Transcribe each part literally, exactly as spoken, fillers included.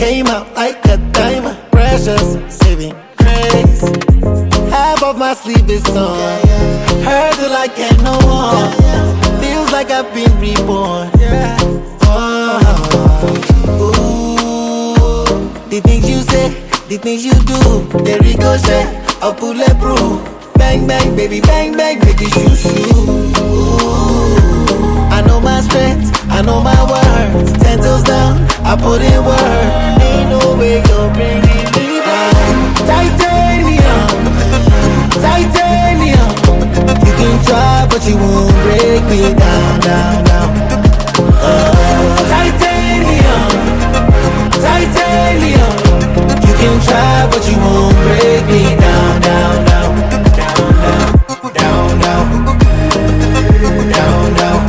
came out like a diamond. Precious, saving grace. Half of my sleep is on. Heard till I can't no more. Feels like I've been reborn. Oh, ooh. The things you say, the things you do, they ricochet, a bulletproof. Bang, bang, baby, bang, bang, make it shoot, shoot. Ooh. I know my strengths, I know my words. Ten toes down, I put in work. Ain't no way you're bringing me down. Titanium, titanium. You can try, but you won't break me down, down, down. Uh, titanium, titanium. You can try, but you won't break me down, down, down, down, down, down, down, down, down,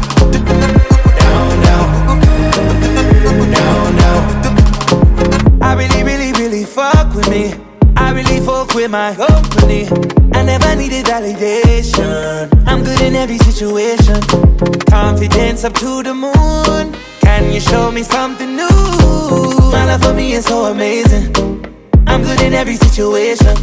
down, down, down. I really, really, really fuck with me. I really fuck with my company. I never needed validation. I'm good in every situation. Confidence up to the moon. Can you show me something new? My love for me is so amazing. I'm good in every situation.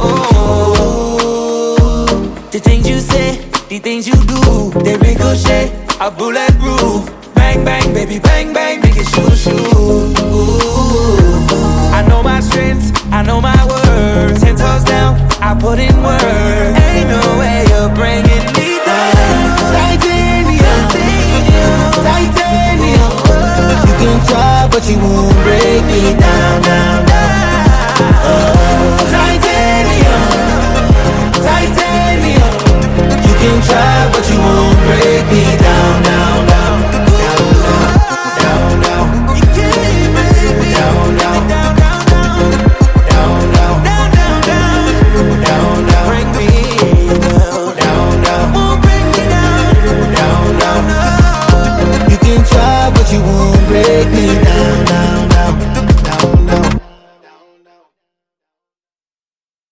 Oh, the things you say, the things you do, they ricochet, a bulletproof. Bang, bang, baby, bang, bang, make it shoot, shoot. Ooh. I know my strengths, I know my words. Ten toes down, I put in work. Ain't no way you're bringing me down. Titanium, titanium. You can try, but you won't break me down, down, down. Uh,